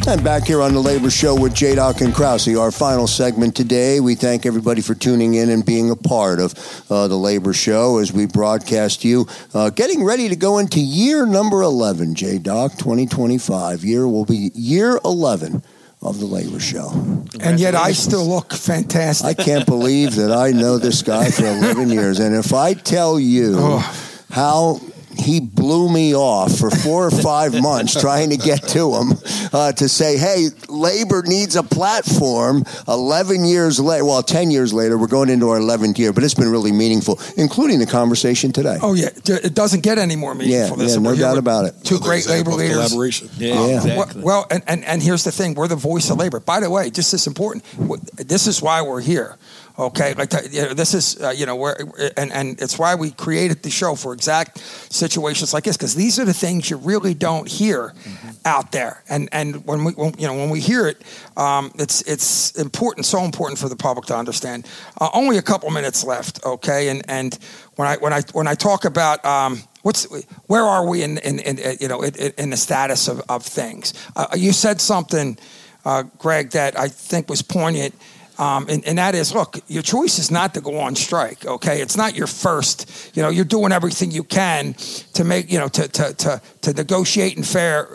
And back here on the Labor Show with J-Doc and Krause, our final segment today. We thank everybody for tuning in and being a part of the Labor Show as we broadcast you. Getting ready to go into year number 11, J-Doc, 2025. Will be year 11 of the Labor Show. And yet I still look fantastic. I can't believe that I know this guy for 11 years. And if I tell you how he blew me off for 4 or 5 months trying to get to him to say, hey, labor needs a platform. 11 years later, well, 10 years later, we're going into our 11th year, but it's been really meaningful, including the conversation today. Oh, yeah. It doesn't get any more meaningful. Yeah, no doubt about it. Two great labor leaders. Collaboration. Yeah, exactly. Well, and here's the thing. We're the voice of labor. By the way, just as important, this is why we're here. Okay, this is where, and it's why we created the show for exact situations like this, because these are the things you really don't hear out there, and when we hear it, it's important, so important for the public to understand. Only a couple minutes left, okay, and when I talk about where are we in the status of things? You said something, Greg, that I think was poignant. And that is, look, your choice is not to go on strike, okay? It's not your first, you're doing everything you can to make, to negotiate in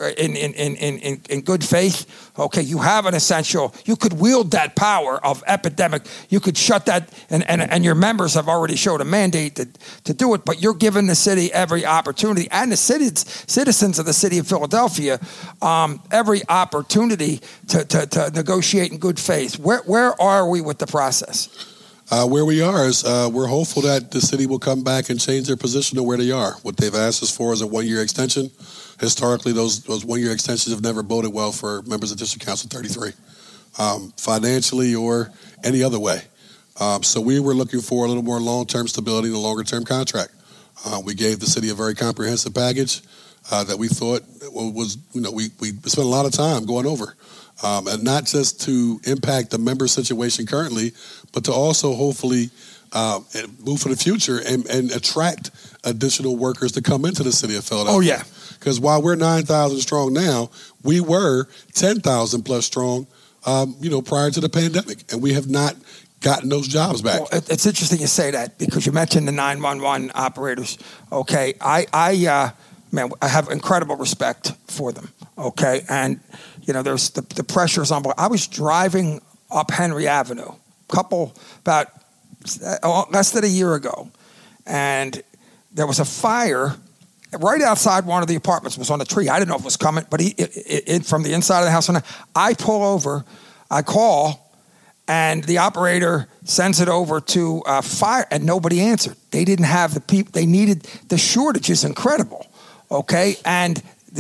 in good faith, okay? You have an essential, you could wield that power of epidemic, you could shut that, and your members have already showed a mandate to do it, but you're giving the city every opportunity, and the citizens of the city of Philadelphia, every opportunity to negotiate in good faith. Where are we with the process? Where we are is we're hopeful that the city will come back and change their position to where they are. What they've asked us for is a 1-year extension. Historically, those 1-year extensions have never boded well for members of District Council 33, financially or any other way. So we were looking for a little more long-term stability and a longer-term contract. We gave the city a very comprehensive package that we thought was, we spent a lot of time going over. And not just to impact the member situation currently, but to also hopefully move for the future and attract additional workers to come into the city of Philadelphia. Oh, yeah. Because while we're 9,000 strong now, we were 10,000 plus strong, prior to the pandemic. And we have not gotten those jobs back. Well, it's interesting you say that because you mentioned the 911 operators. Okay, I have incredible respect for them. Okay, and there's the pressures on. I was driving up Henry Avenue, about less than a year ago, and there was a fire right outside one of the apartments. It was on a tree. I didn't know if it was coming, but from the inside of the house. I pull over, I call, and the operator sends it over to fire, and nobody answered. They didn't have the people. They needed the shortage is incredible. Okay, and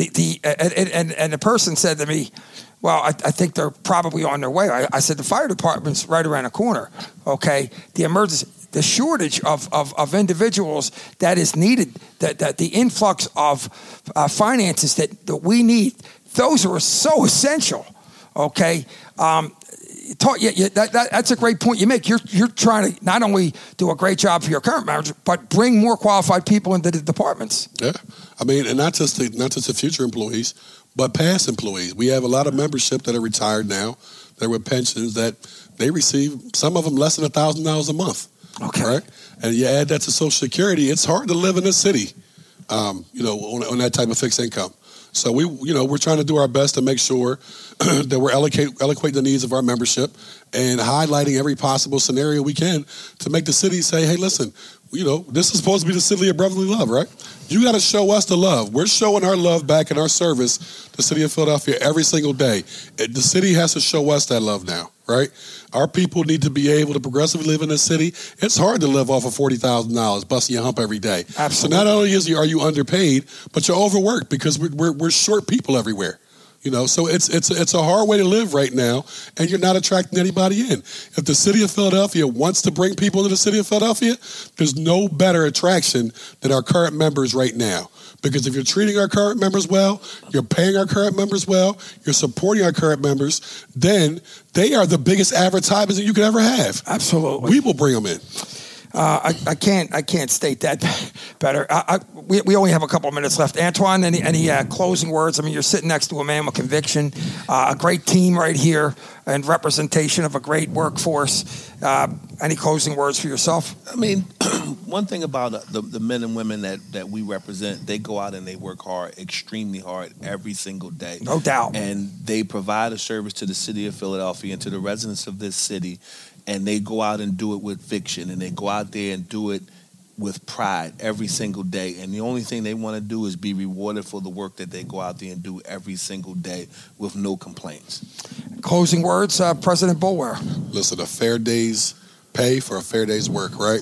the person said to me, well, I think they're probably on their way. I said, the fire department's right around the corner. Okay, the shortage of individuals that is needed, that the influx of finances that we need, those are so essential. Okay, that's a great point you make. You're trying to not only do a great job for your current manager, but bring more qualified people into the departments. Yeah, I mean, and not just the future employees, but past employees. We have a lot of membership that are retired now. There were pensions that they receive, some of them less than $1,000 a month. Okay, right? And you add that to Social Security. It's hard to live in a city, on that type of fixed income. So we're trying to do our best to make sure that we're allocate the needs of our membership and highlighting every possible scenario we can to make the city say, hey, listen, this is supposed to be the city of brotherly love, right? You got to show us the love. We're showing our love back in our service, the city of Philadelphia, every single day. The city has to show us that love now, right? Our people need to be able to progressively live in this city. It's hard to live off of $40,000, busting your hump every day. Absolutely. So not only are you underpaid, but you're overworked because we're short people everywhere. So it's a hard way to live right now, and you're not attracting anybody in. If the city of Philadelphia wants to bring people into the city of Philadelphia, there's no better attraction than our current members right now. Because if you're treating our current members well, you're paying our current members well, you're supporting our current members, then they are the biggest advertisers that you could ever have. Absolutely. We will bring them in. I can't state that better. We only have a couple of minutes left. Antoine, any closing words? I mean, you're sitting next to a man with conviction, a great team right here, and representation of a great workforce. Any closing words for yourself? I mean, one thing about the men and women that we represent, they go out and they work hard, extremely hard, every single day. No doubt. And they provide a service to the city of Philadelphia and to the residents of this city. And they go out and do it with fiction, and they go out there and do it with pride every single day. And the only thing they want to do is be rewarded for the work that they go out there and do every single day with no complaints. Closing words, President Boulware. Listen, a fair day's pay for a fair day's work, right?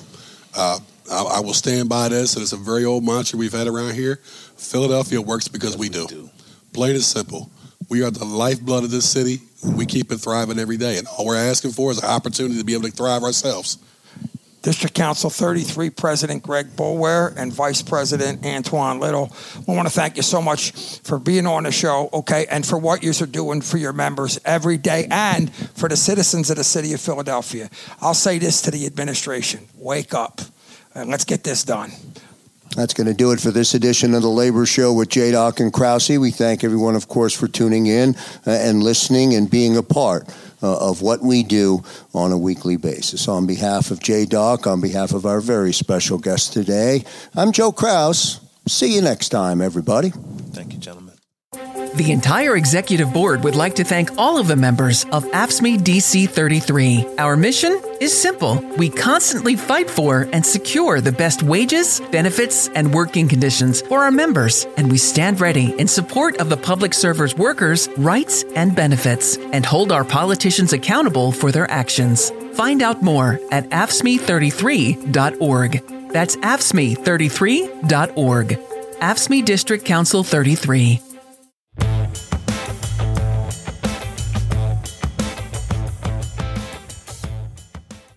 I will stand by this, and it's a very old mantra we've had around here. Philadelphia works because we do. Plain and simple. We are the lifeblood of this city. We keep it thriving every day. And all we're asking for is an opportunity to be able to thrive ourselves. District Council 33 President Greg Boulware and Vice President Antoine Little. We want to thank you so much for being on the show, okay, and for what you're doing for your members every day and for the citizens of the city of Philadelphia. I'll say this to the administration. Wake up and let's get this done. That's going to do it for this edition of the Labor Show with J-Doc and Krause. We thank everyone, of course, for tuning in and listening and being a part of what we do on a weekly basis. On behalf of J-Doc, on behalf of our very special guest today, I'm Joe Krause. See you next time, everybody. Thank you, gentlemen. The entire executive board would like to thank all of the members of AFSCME DC 33. Our mission is simple. We constantly fight for and secure the best wages, benefits, and working conditions for our members, and we stand ready in support of the public servers' workers' rights and benefits, and hold our politicians accountable for their actions. Find out more at AFSCME33.org. That's AFSCME33.org. AFSCME District Council 33.